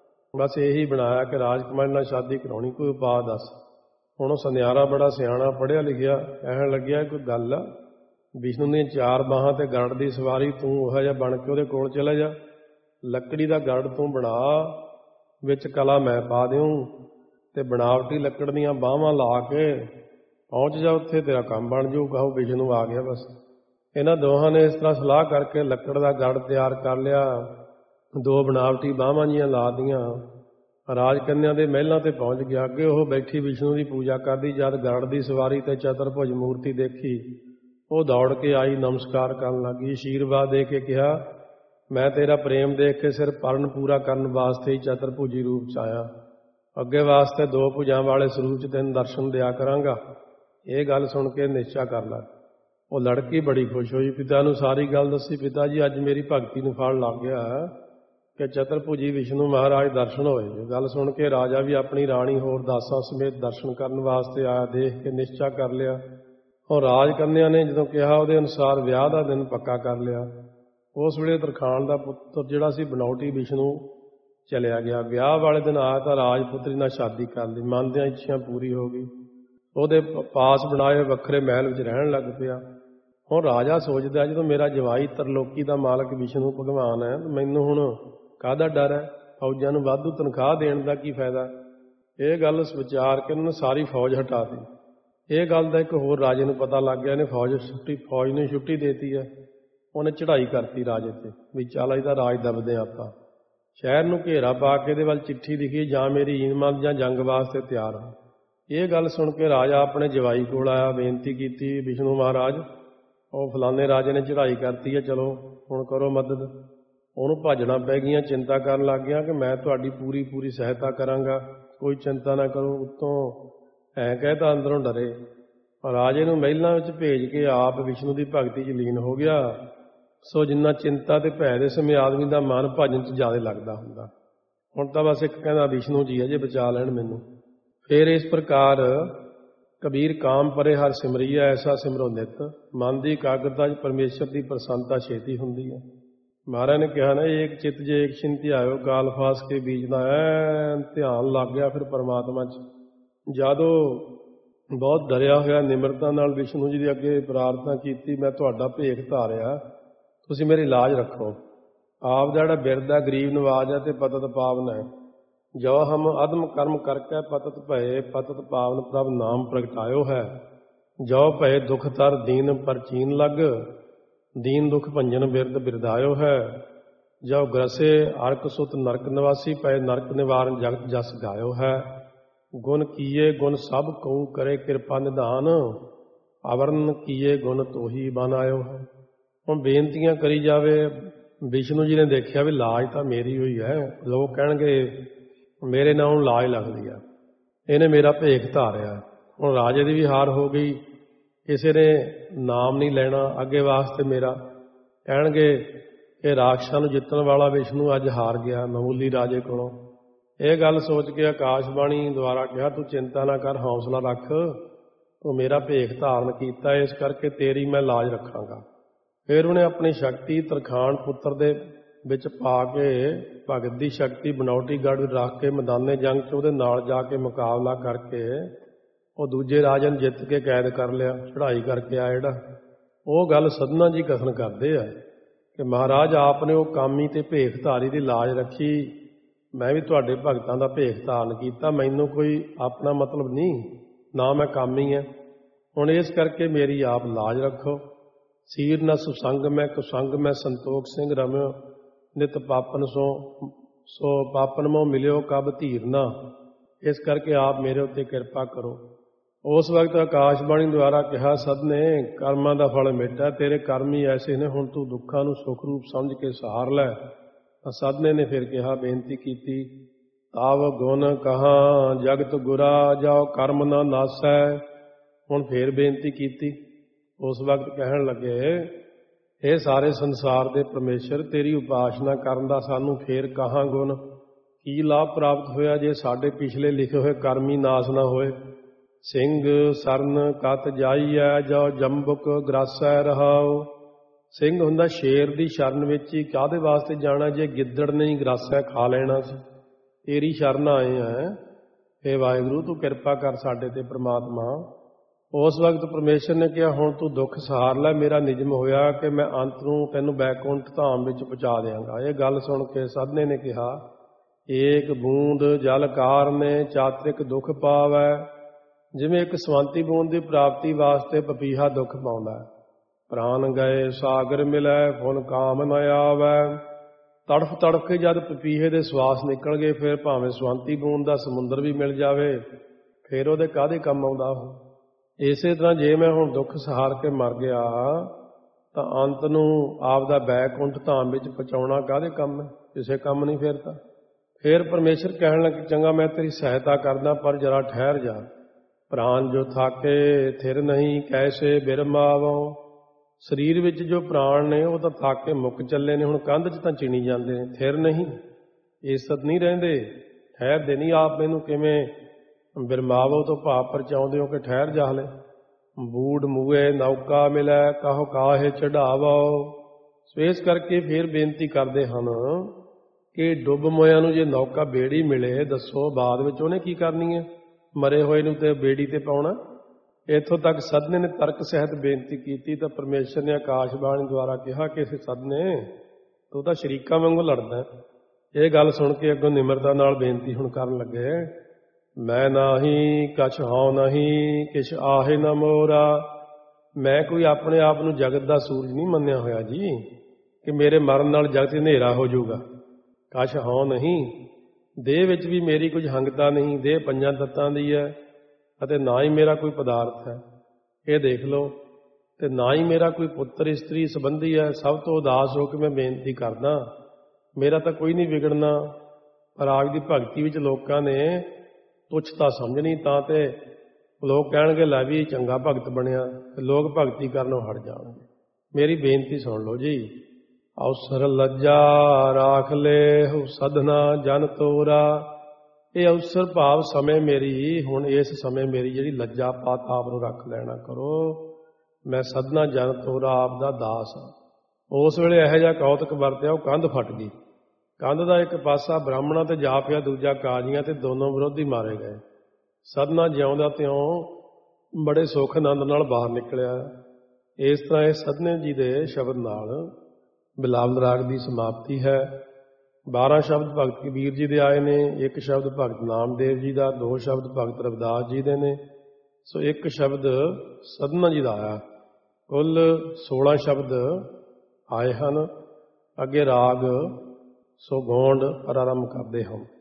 ਬਸ ਇਹੀ ਬਣਾਇਆ ਕਿ ਰਾਜਕੁਮਾਰੀ ਨਾਲ ਸ਼ਾਦੀ ਕਰਾਉਣੀ, ਕੋਈ ਉਪਾਅ ਦੱਸ। ਹੁਣ ਉਹ ਸੁਨਿਆਰਾ ਬੜਾ ਸਿਆਣਾ ਪੜ੍ਹਿਆ ਲਿਖਿਆ, ਕਹਿਣ ਲੱਗਿਆ ਕੋਈ ਗੱਲ ਆ, ਵਿਸ਼ਨੂੰ ਦੀਆਂ ਚਾਰ ਬਾਹਾਂ ਤੇ ਗਰੜ ਦੀ ਸਵਾਰੀ, ਤੂੰ ਉਹੋ ਜਿਹਾ ਬਣ ਕੇ ਉਹਦੇ ਕੋਲ ਚਲਾ ਜਾ। ਲੱਕੜੀ ਦਾ ਗਰੜ ਤੂੰ ਬਣਾ, ਵਿੱਚ ਕਲਾ ਮੈਂ ਪਾ ਦਿਉ ਤੇ ਬਣਾਵਟੀ ਲੱਕੜ ਦੀਆਂ ਬਾਹਾਂ ਲਾ ਕੇ ਪਹੁੰਚ ਜਾ ਉੱਥੇ, ਤੇਰਾ ਕੰਮ ਬਣ ਜਾਊ। ਕਹੋ ਵਿਸ਼ਨੂੰ ਆ ਗਿਆ ਬਸ। ਇਹਨਾਂ ਦੋਹਾਂ ਨੇ ਇਸ ਤਰ੍ਹਾਂ ਸਲਾਹ ਕਰਕੇ ਲੱਕੜ ਦਾ ਗਰੜ ਤਿਆਰ ਕਰ ਲਿਆ, ਦੋ ਬਣਾਵਟੀ ਬਾਹਾਂ ਜੀਆਂ ਲਾ ਦੀਆਂ, ਰਾਜ ਕੰਨਿਆ ਦੇ ਮਹਿਲਾਂ ਤੇ ਪਹੁੰਚ ਗਿਆ। ਅੱਗੇ ਉਹ ਬੈਠੀ ਵਿਸ਼ਨੂੰ ਦੀ ਪੂਜਾ ਕਰਦੀ, ਜਦ ਗਰੜ ਦੀ ਸਵਾਰੀ ਤੇ ਚਤੁਰਭੁਜ ਮੂਰਤੀ ਦੇਖੀ, ਉਹ ਦੌੜ ਕੇ ਆਈ, ਨਮਸਕਾਰ ਕਰਨ ਲੱਗੀ, ਆਸ਼ੀਰਵਾਦ ਦੇ ਕੇ ਕਿਹਾ ਮੈਂ ਤੇਰਾ ਪ੍ਰੇਮ ਦੇਖ ਕੇ ਸਿਰਫ ਪਰਨ ਪੂਰਾ ਕਰਨ ਵਾਸਤੇ ਹੀ ਚਤੁਰਭੁਜੀ ਰੂਪ 'ਚ ਆਇਆ, ਅੱਗੇ ਵਾਸਤੇ ਦੋ ਭੁਜਾਂ ਵਾਲੇ ਸਰੂਪ 'ਚ ਤੈਨੂੰ ਦਰਸ਼ਨ ਦਿਆ ਕਰਾਂਗਾ। ਇਹ ਗੱਲ ਸੁਣ ਕੇ ਨਿਸ਼ਚਾ ਕਰ ਲੈ। ਉਹ ਲੜਕੀ ਬੜੀ ਖੁਸ਼ ਹੋਈ, ਪਿਤਾ ਨੂੰ ਸਾਰੀ ਗੱਲ ਦੱਸੀ। ਪਿਤਾ ਜੀ ਅੱਜ ਮੇਰੀ ਭਗਤੀ ਨੂੰ ਫਲ ਲੱਗ ਗਿਆ ਕਿ ਚਤੁਰਭੁਜੀ ਵਿਸ਼ਨੂੰ ਮਹਾਰਾਜ ਦਰਸ਼ਨ ਹੋਏ। ਗੱਲ ਸੁਣ ਕੇ ਰਾਜਾ ਵੀ ਆਪਣੀ ਰਾਣੀ ਹੋਰ ਦਾਸਾਂ ਸਮੇਤ ਦਰਸ਼ਨ ਕਰਨ ਵਾਸਤੇ ਆਇਆ। ਦੇਖ ਕੇ ਨਿਸ਼ਚਾ ਕਰ ਲਿਆ। ਔਰ ਰਾਜ ਕੰਨਿਆ ਨੇ ਜਦੋਂ ਕਿਹਾ ਉਹਦੇ ਅਨੁਸਾਰ ਵਿਆਹ ਦਾ ਦਿਨ ਪੱਕਾ ਕਰ ਲਿਆ। ਉਸ ਵੇਲੇ ਤਰਖਾਣ ਦਾ ਪੁੱਤਰ ਜਿਹੜਾ ਸੀ ਬਨੌਟੀ ਵਿਸ਼ਨੂੰ ਚਲਿਆ ਗਿਆ। ਵਿਆਹ ਵਾਲੇ ਦਿਨ ਆਇਆ ਤਾਂ ਰਾਜਪੁੱਤਰੀ ਨਾਲ ਸ਼ਾਦੀ ਕਰ ਲਈ। ਮਨ ਦੀਆਂ ਇੱਛਿਆਂ ਪੂਰੀ ਹੋ ਗਈ। ਉਹਦੇ ਪਾਸ ਬਣਾਏ ਵੱਖਰੇ ਮਹਿਲ ਵਿੱਚ ਰਹਿਣ ਲੱਗ ਪਿਆ। ਹੁਣ ਰਾਜਾ ਸੋਚਦਾ ਜਦੋਂ ਮੇਰਾ ਜਵਾਈ ਤਰਲੋਕੀ ਦਾ ਮਾਲਕ ਵਿਸ਼ਨੂੰ ਭਗਵਾਨ ਹੈ, ਮੈਨੂੰ ਹੁਣ ਕਾਹਦਾ ਡਰ ਹੈ? ਫੌਜਾਂ ਨੂੰ ਵਾਧੂ ਤਨਖਾਹ ਦੇਣ ਦਾ ਕੀ ਫਾਇਦਾ? ਇਹ ਗੱਲ ਵਿਚਾਰ ਕੇ ਉਹਨਾਂ ਨੇ ਸਾਰੀ ਫੌਜ ਹਟਾ ਦਿੱਤੀ। ਇਹ ਗੱਲ ਦਾ ਇੱਕ ਹੋਰ ਰਾਜੇ ਨੂੰ ਪਤਾ ਲੱਗ ਗਿਆ। ਇਹਨੇ ਫੌਜ ਛੁੱਟੀ ਫੌਜ ਨੂੰ ਛੁੱਟੀ ਦੇਤੀ ਹੈ। ਉਹਨੇ ਚੜ੍ਹਾਈ ਕਰਤੀ ਰਾਜੇ ਤੇ ਵੀ ਚੱਲ ਇਹਦਾ ਰਾਜ ਦਬਦੇ ਆਪਾਂ। ਸ਼ਹਿਰ ਨੂੰ ਘੇਰਾ ਪਾ ਕੇ ਇਹਦੇ ਵੱਲ ਚਿੱਠੀ ਲਿਖੀ, ਜਾਂ ਮੇਰੀ ਈਨਮੰਦ ਜਾਂ ਜੰਗ ਵਾਸਤੇ ਤਿਆਰ ਹੋ। ਇਹ ਗੱਲ ਸੁਣ ਕੇ ਰਾਜਾ ਆਪਣੇ ਜਵਾਈ ਕੋਲ ਆਇਆ, ਬੇਨਤੀ ਕੀਤੀ, ਵਿਸ਼ਨੂੰ ਮਹਾਰਾਜ ਉਹ ਫਲਾਣੇ ਰਾਜੇ ਨੇ ਚੜ੍ਹਾਈ ਕਰਤੀ ਹੈ, ਚਲੋ ਹੁਣ ਕਰੋ ਮਦਦ। ਉਹਨੂੰ ਭਾਜਣਾ ਪੈ ਗਈਆਂ, ਚਿੰਤਾ ਕਰਨ ਲੱਗ ਗਿਆ ਕਿ ਮੈਂ ਤੁਹਾਡੀ ਪੂਰੀ ਪੂਰੀ ਸਹਾਇਤਾ ਕਰਾਂਗਾ, ਕੋਈ ਚਿੰਤਾ ਨਾ ਕਰੋ। ਉੱਤੋਂ ਐਂ ਕਹਿਤਾ ਅੰਦਰੋਂ ਡਰੇ। ਰਾਜੇ ਨੂੰ ਮਹਿਲਾਂ ਵਿੱਚ ਭੇਜ ਕੇ ਆਪ ਵਿਸ਼ਨੂੰ ਦੀ ਭਗਤੀ 'ਚ ਲੀਨ ਹੋ ਗਿਆ। ਸੋ ਜਿੰਨਾ ਚਿੰਤਾ ਤੇ ਭੈ ਦੇ ਸਮੇਂ ਆਦਮੀ ਦਾ ਮਨ ਭਜਨ 'ਚ ਜ਼ਿਆਦਾ ਲੱਗਦਾ ਹੁੰਦਾ। ਹੁਣ ਤਾਂ ਬਸ ਇੱਕ ਕਹਿੰਦਾ ਵਿਸ਼ਨੂੰ ਜੀ ਹੈ ਜੇ ਬਚਾ ਲੈਣ ਮੈਨੂੰ। ਫਿਰ ਇਸ ਪ੍ਰਕਾਰ ਕਬੀਰ ਕਾਮ ਪਰੇ ਹਰ ਸਿਮਰੀਆ, ਐਸਾ ਸਿਮਰੋ ਨਿਤ। ਮਨ ਦੀ ਇਕਾਗਰਤਾ 'ਚ ਪਰਮੇਸ਼ਰ ਦੀ ਪ੍ਰਸੰਨਤਾ ਛੇਤੀ ਹੁੰਦੀ ਹੈ। ਮਹਾਰਾਜ ਨੇ ਕਿਹਾ ਨਾ, ਏਕ ਚਿੱਤ ਜੇ ਏਕ ਛਿੰਨ ਧਿਆਇਓ, ਕਾਲ ਫਾਸ ਕੇ ਬੀਜ ਦਾ। ਐਨ ਧਿਆਨ ਲੱਗ ਗਿਆ ਫਿਰ ਪਰਮਾਤਮਾ 'ਚ। ਜਦੋਂ ਬਹੁਤ ਡਰਿਆ ਹੋਇਆ ਨਿਮਰਤਾ ਨਾਲ ਵਿਸ਼ਨੂੰ ਜੀ ਦੇ ਅੱਗੇ ਪ੍ਰਾਰਥਨਾ ਕੀਤੀ, ਮੈਂ ਤੁਹਾਡਾ ਭੇਖ ਧਾਰਿਆ, ਤੁਸੀਂ ਮੇਰੀ ਲਾਜ ਰੱਖੋ। ਆਪ ਦਾ ਜਿਹੜਾ ਬਿਰਦ ਹੈ ਗਰੀਬ ਨਵਾਜ ਹੈ ਤੇ ਪਤਤ ਪਾਵਨ ਹੈ। ਜੋ ਹਮ ਅਦਮ ਕਰਮ ਕਰਕੇ ਪਤਤ ਭਏ, ਪਤਤ ਪਾਵਨ ਪ੍ਰਭ ਨਾਮ ਪ੍ਰਗਟਾਇਓ ਹੈ। ਜੋ ਭਏ ਦੁਖ ਤਰ ਦੀਨ ਪਰ ਚੀਨ ਲੱਗ, ਦੀਨ ਦੁਖ ਭੰਜਨ ਬਿਰਦ ਬਿਰਦਾਇਓ ਹੈ। ਜੋ ਗ੍ਰਸੇ ਅਰਕ ਸੁਤ ਨਰਕ ਨਿਵਾਸੀ, ਪਏ ਨਰਕ ਨਿਵਾਰਨ ਜਗਤ ਜਸ ਗਾਇਓ ਹੈ। ਗੁਣ ਕੀਏ ਗੁਣ ਸਭ ਕਉ ਕਰੇ ਕਿਰਪਾ ਨਿਧਾਨ, ਅਵਰਨ ਕੀਏ ਗੁਣ ਤੋਹੀ ਬਨਾਇਓ ਹੈ। ਹੁਣ ਬੇਨਤੀਆਂ ਕਰੀ ਜਾਵੇ। ਵਿਸ਼ਨੂੰ ਜੀ ਨੇ ਦੇਖਿਆ ਵੀ ਲਾਜ ਤਾਂ ਮੇਰੀ ਹੋਈ ਹੈ, ਲੋਕ ਕਹਿਣਗੇ ਮੇਰੇ ਨਾਲ ਹੁਣ ਲਾਜ ਲੱਗਦੀ ਆ, ਇਹਨੇ ਮੇਰਾ ਭੇਖ ਧਾਰਿਆ। ਹੁਣ ਰਾਜੇ ਦੀ ਵੀ ਹਾਰ ਹੋ ਗਈ, ਕਿਸੇ ਨੇ ਨਾਮ ਨਹੀਂ ਲੈਣਾ ਅੱਗੇ ਵਾਸਤੇ ਮੇਰਾ। ਕਹਿਣਗੇ ਕਿ ਰਾਖਸ਼ਾਂ ਨੂੰ ਜਿੱਤਣ ਵਾਲਾ ਵਿਸ਼ਨੂੰ ਅੱਜ ਹਾਰ ਗਿਆ ਮਾਮੂਲੀ ਰਾਜੇ ਕੋਲੋਂ। ਇਹ ਗੱਲ ਸੋਚ ਕੇ ਆਕਾਸ਼ਬਾਣੀ ਦੁਆਰਾ ਕਿਹਾ, ਤੂੰ ਚਿੰਤਾ ਨਾ ਕਰ, ਹੌਸਲਾ ਰੱਖ, ਤੂੰ ਮੇਰਾ ਭੇਖ ਧਾਰਨ ਕੀਤਾ, ਇਸ ਕਰਕੇ ਤੇਰੀ ਮੈਂ ਲਾਜ ਰੱਖਾਂਗਾ। ਫਿਰ ਉਹਨੇ ਆਪਣੀ ਸ਼ਕਤੀ ਤਰਖਾਣ ਪੁੱਤਰ ਦੇ ਵਿੱਚ ਪਾ ਕੇ ਭਗਤ ਦੀ ਸ਼ਕਤੀ ਬਨੌਟੀ ਗੜ੍ਹ ਰੱਖ ਕੇ ਮੈਦਾਨੇ ਜੰਗ 'ਚ ਉਹਦੇ ਨਾਲ ਜਾ ਕੇ ਮੁਕਾਬਲਾ ਕਰਕੇ ਉਹ ਦੂਜੇ ਰਾਜੇ ਨੂੰ ਜਿੱਤ ਕੇ ਕੈਦ ਕਰ ਲਿਆ। ਚੜ੍ਹਾਈ ਕਰਕੇ ਆਇਆ ਜਿਹੜਾ, ਉਹ ਗੱਲ ਸਧਨਾ ਜੀ ਕਥਨ ਕਰਦੇ ਆ ਕਿ ਮਹਾਰਾਜ ਆਪ ਨੇ ਉਹ ਕਾਮੀ ਤੇ ਭੇਖ ਧਾਰੀ ਦੀ ਲਾਜ ਰੱਖੀ, ਮੈਂ ਵੀ ਤੁਹਾਡੇ ਭਗਤਾਂ ਦਾ ਭੇਖ ਧਾਰਨ ਕੀਤਾ। ਮੈਨੂੰ ਕੋਈ ਆਪਣਾ ਮਤਲਬ ਨਹੀਂ, ਨਾ ਮੈਂ ਕਾਮੀ ਹੈ। ਹੁਣ ਇਸ ਕਰਕੇ ਮੇਰੀ ਆਪ ਲਾਜ ਰੱਖੋ। ਸੀਰ ਨਾ ਸੁਸੰਗ ਮੈਂ ਕੁਸੰਗ ਮੈਂ, ਸੰਤੋਖ ਸਿੰਘ ਰਮਿਓ ਨਿਤ ਪਾਪਨ ਸੋ ਸੋ ਪਾਪਨ ਮੋ ਮਿਲਿਓ ਕਬ ਧੀਰ ਨਾ। ਇਸ ਕਰਕੇ ਆਪ ਮੇਰੇ ਉੱਤੇ ਕਿਰਪਾ ਕਰੋ। ਉਸ ਵਕਤ ਆਕਾਸ਼ਬਾਣੀ ਦੁਆਰਾ ਕਿਹਾ, ਸਦਨੇ ਕਰਮਾਂ ਦਾ ਫਲ ਮਿੱਠਾ, ਤੇਰੇ ਕਰਮ ਹੀ ਐਸੇ ਨੇ, ਹੁਣ ਤੂੰ ਦੁੱਖਾਂ ਨੂੰ ਸੁੱਖ ਰੂਪ ਸਮਝ ਕੇ ਸਹਾਰ ਲੈ। ਤਾਂ ਸਦਨੇ ਨੇ ਫਿਰ ਕਿਹਾ, ਬੇਨਤੀ ਕੀਤੀ, ਤਾਵ ਗੁਣ ਕਹਾਂ ਜਗਤ ਗੁਰਾ, ਜਾਓ ਕਰਮ ਨਾ ਨਾਸੈ। ਹੁਣ ਫੇਰ ਬੇਨਤੀ ਕੀਤੀ। ਉਸ ਵਕਤ ਕਹਿਣ ਲੱਗੇ, ਇਹ ਸਾਰੇ ਸੰਸਾਰ ਦੇ ਪਰਮੇਸ਼ਰ, ਤੇਰੀ ਉਪਾਸਨਾ ਕਰਨ ਦਾ ਸਾਨੂੰ ਫੇਰ ਕਹਾਂ ਗੁਣ। ਕੀ ਲਾਭ ਪ੍ਰਾਪਤ ਹੋਇਆ ਜੇ ਸਾਡੇ ਪਿਛਲੇ ਲਿਖੇ ਹੋਏ ਕਰਮ ਹੀ ਨਾਸ ਨਾ ਹੋਏ। ਸਿੰਘ ਸਰਨ ਕਤ ਜਾਈਐ, ਜੋ ਜੰਬੁਕ ਗ੍ਰਾਸੈ ਰਹਾਉ। ਸਿੰਘ ਹੁੰਦਾ ਸ਼ੇਰ ਦੀ ਸ਼ਰਨ ਵਿੱਚ ਹੀ, ਕਾਹਦੇ ਵਾਸਤੇ ਜਾਣਾ ਜੇ ਗਿੱਦੜ ਨੇ ਗ੍ਰਾਸੈ ਖਾ ਲੈਣਾ ਸੀ। ਤੇਰੀ ਸ਼ਰਨ ਆਏ ਹੈ, ਹੇ ਵਾਹਿਗੁਰੂ ਤੂੰ ਕਿਰਪਾ ਕਰ ਸਾਡੇ ਤੇ ਪ੍ਰਮਾਤਮਾ। ਉਸ ਵਕਤ ਪਰਮੇਸ਼ਰ ਨੇ ਕਿਹਾ, ਹੁਣ ਤੂੰ ਦੁੱਖ ਸਹਾਰ ਲੈ। ਮੇਰਾ ਨਿਯਮ ਹੋਇਆ ਕਿ ਮੈਂ ਅੰਤ ਨੂੰ ਤੈਨੂੰ ਬੈਕੁੰਠ ਧਾਮ ਵਿੱਚ ਪਹੁੰਚਾ ਦਿਆਂਗਾ। ਇਹ ਗੱਲ ਸੁਣ ਕੇ ਸਾਧਨੇ ਨੇ ਕਿਹਾ, ਏਕ ਬੂੰਦ ਜਲ ਕਾਰਨੇ ਚਾਤ੍ਰਿਕ ਦੁੱਖ ਪਾਵੈ। ਜਿਵੇਂ ਇੱਕ ਸਵੰਤੀ ਬੂੰਦ ਦੀ ਪ੍ਰਾਪਤੀ ਵਾਸਤੇ ਪਪੀਹਾ ਦੁੱਖ ਪਾਉਂਦਾ ਹੈ। ਪ੍ਰਾਨ ਗਏ ਸਾਗਰ ਮਿਲੈ, ਫੁਨ ਕਾਮ ਨ ਆਵੈ। ਤੜਫ ਤੜਫ ਕੇ ਜਦ ਪਪੀਹੇ ਦੇ ਸਵਾਸ ਨਿਕਲ ਗਏ, ਫਿਰ ਭਾਵੇਂ ਸਵੰਤੀ ਬੂੰਦ ਦਾ ਸਮੁੰਦਰ ਵੀ ਮਿਲ ਜਾਵੇ, ਫਿਰ ਉਹਦੇ ਕਾਹਦੇ ਕੰਮ ਆਉਂਦਾ ਉਹ। ਇਸੇ ਤਰ੍ਹਾਂ ਜੇ ਮੈਂ ਹੁਣ ਦੁੱਖ ਸਹਾਰ ਕੇ ਮਰ ਗਿਆ ਤਾਂ ਅੰਤ ਨੂੰ ਆਪ ਦਾ ਬੈਕੁੰਠ ਧਾਮ ਵਿੱਚ ਪਹੁੰਚਾਉਣਾ ਕਾਹਦੇ ਕੰਮ ਹੈ, ਕਿਸੇ ਕੰਮ ਨਹੀਂ। ਫਿਰ ਤਾਂ ਫਿਰ ਪਰਮੇਸ਼ਰ ਕਹਿਣ ਲੱਗੇ, ਚੰਗਾ ਮੈਂ ਤੇਰੀ ਸਹਾਇਤਾ ਕਰਦਾ, ਪਰ ਜਰਾ ਠਹਿਰ ਜਾ। ਪ੍ਰਾਣ ਜੋ ਥਾਕੇ ਥਿਰ ਨਹੀਂ, ਕੈਸੇ ਬਿਰਮਾਵੋ। ਸਰੀਰ ਵਿੱਚ ਜੋ ਪ੍ਰਾਣ ਨੇ ਉਹ ਤਾਂ ਥੱਕ ਕੇ ਮੁੱਕ ਚੱਲੇ ਨੇ, ਹੁਣ ਕੰਧ 'ਚ ਤਾਂ ਚਿਣੀ ਜਾਂਦੇ ਨੇ, ਥਿਰ ਨਹੀਂ। ਏਸਤ ਨਹੀਂ ਰਹਿੰਦੇ, ਠਹਿਰਦੇ ਨਹੀਂ। ਆਪ ਮੈਨੂੰ ਕਿਵੇਂ ਬਿਰਮਾਵੋ ਤੋਂ ਭਾਵ ਪਰਚਾਉਂਦੇ ਹੋ ਕਿ ਠਹਿਰ ਜਾ ਲੈ। ਬੂੜ ਮੂਏ ਨੌਕਾ ਮਿਲੈ ਕਹੋ ਕਾਹੇ ਚੜਾਵੋ। ਸੋ ਇਸ ਕਰਕੇ ਫਿਰ ਬੇਨਤੀ ਕਰਦੇ ਹਨ ਕਿ ਡੁੱਬ ਮੋਇਆਂ ਨੂੰ ਜੇ ਨੌਕਾ ਬੇੜੀ ਮਿਲੇ, ਦੱਸੋ ਬਾਅਦ ਵਿੱਚ ਉਹਨੇ ਕੀ ਕਰਨੀ ਹੈ? ਮਰੇ ਹੋਏ ਨੂੰ ਤੇ ਬੇੜੀ ਤੇ ਪਾਉਣਾ। ਇੱਥੋਂ ਤੱਕ ਸਦਨੇ ਨੇ ਤਰਕ ਸਹਿਤ ਬੇਨਤੀ ਕੀਤੀ ਤਾਂ ਪਰਮੇਸ਼ਰ ਨੇ ਆਕਾਸ਼ਬਾਣੀ ਦੁਆਰਾ ਕਿਹਾ ਕਿ ਇਸ ਸਦਨੇ ਤੂੰ ਤਾਂ ਸ਼ਰੀਕਾਂ ਵਾਂਗੂ ਲੜਦਾ। ਇਹ ਗੱਲ ਸੁਣ ਕੇ ਅੱਗੋਂ ਨਿਮਰਤਾ ਨਾਲ ਬੇਨਤੀ ਹੁਣ ਕਰਨ ਲੱਗੇ, ਮੈਂ ਨਾਹੀਂ ਕਛ ਹਉ ਨਹੀਂ ਕਿਛ ਆਹੇ ਨਾ ਮੋਰਾ। ਮੈਂ ਕੋਈ ਆਪਣੇ ਆਪ ਨੂੰ ਜਗਤ ਦਾ ਸੂਰਜ ਨਹੀਂ ਮੰਨਿਆ ਹੋਇਆ ਜੀ ਕਿ ਮੇਰੇ ਮਰਨ ਨਾਲ ਜਗਤ ਹਨੇਰਾ ਹੋ ਜਾਊਗਾ। ਕਛ ਹਉ ਨਹੀਂ, ਦੇਹ ਵਿੱਚ ਵੀ ਮੇਰੀ ਕੁਝ ਹੰਗਤਾ ਨਹੀਂ। ਦੇਹ ਪੰਜਾਂ ਤੱਤਾਂ ਦੀ ਹੈ ਅਤੇ ਨਾ ਹੀ ਮੇਰਾ ਕੋਈ ਪਦਾਰਥ ਹੈ, ਇਹ ਦੇਖ ਲਓ। ਤੇ ਨਾ ਹੀ ਮੇਰਾ ਕੋਈ ਪੁੱਤਰ ਇਸਤਰੀ ਸੰਬੰਧੀ ਹੈ। ਸਭ ਤੋਂ ਉਦਾਸ ਹੋ ਕੇ ਮੈਂ ਬੇਨਤੀ ਕਰਦਾ, ਮੇਰਾ ਤਾਂ ਕੋਈ ਨਹੀਂ ਵਿਗੜਨਾ। ਪਰ ਆਪ ਦੀ ਭਗਤੀ ਵਿੱਚ ਲੋਕਾਂ ਨੇ ਤੁੱਛਤਾ ਸਮਝਣੀ, ਤਾਂ ਤੇ ਲੋਕ ਕਹਿਣਗੇ ਲੈ ਵੀ ਚੰਗਾ ਭਗਤ ਬਣਿਆ, ਤੇ ਲੋਕ ਭਗਤੀ ਕਰਨੋਂ ਹਟ ਜਾਣਗੇ। ਮੇਰੀ ਬੇਨਤੀ ਸੁਣ ਲਓ ਜੀ। ਅਵਸਰ ਲੱਜਾ ਰਾਖ ਲੈ ਸਦਨਾ ਜਨ ਤੋਰਾ। ਇਹ ਅਵਸਰ ਭਾਵ ਸਮੇਂ ਮੇਰੀ, ਹੁਣ ਇਸ ਸਮੇਂ ਮੇਰੀ ਜਿਹੜੀ ਲੱਜਾ ਪਾਤ ਆਪ ਨੂੰ ਰੱਖ ਲੈਣਾ ਕਰੋ। ਮੈਂ ਸਦਨਾ ਜਨ ਤੋਰਾ, ਆਪ ਦਾ ਦਾਸ ਹਾਂ। ਉਸ ਵੇਲੇ ਇਹੋ ਜਿਹਾ ਕੌਤਕ ਵਰਤਿਆ, ਉਹ ਕੰਧ ਫਟ ਗਈ। ਕੰਧ ਦਾ ਇੱਕ ਪਾਸਾ ਬ੍ਰਾਹਮਣਾਂ ਤੇ ਜਾ ਪਿਆ, ਦੂਜਾ ਕਾਜ਼ੀਆਂ, ਤੇ ਦੋਨੋਂ ਵਿਰੋਧੀ ਮਾਰੇ ਗਏ। ਸਦਨਾ ਜਿਉਂਦਾ ਤਿਉਂ ਬੜੇ ਸੁੱਖ ਆਨੰਦ ਨਾਲ ਬਾਹਰ ਨਿਕਲਿਆ। ਇਸ ਤਰ੍ਹਾਂ ਇਹ ਸਦਨੇ ਜੀ ਦੇ ਸ਼ਬਦ ਨਾਲ ਬਿਲਾਵਲ ਰਾਗ ਦੀ ਸਮਾਪਤੀ ਹੈ। ਬਾਰਾਂ ਸ਼ਬਦ ਭਗਤ ਕਬੀਰ ਜੀ ਦੇ ਆਏ ਨੇ, ਇੱਕ ਸ਼ਬਦ ਭਗਤ ਨਾਮਦੇਵ ਜੀ ਦਾ, ਦੋ ਸ਼ਬਦ ਭਗਤ ਰਵਿਦਾਸ ਜੀ ਦੇ ਨੇ, ਸੋ ਇੱਕ ਸ਼ਬਦ ਸਦਨਾ ਜੀ ਦਾ ਆਇਆ। ਕੁੱਲ ਸੋਲਾਂ ਸ਼ਬਦ ਆਏ ਹਨ। ਅੱਗੇ ਰਾਗ ਸੋ ਗੌਂਡ ਆਰੰਭ ਕਰਦੇ ਹਾਂ।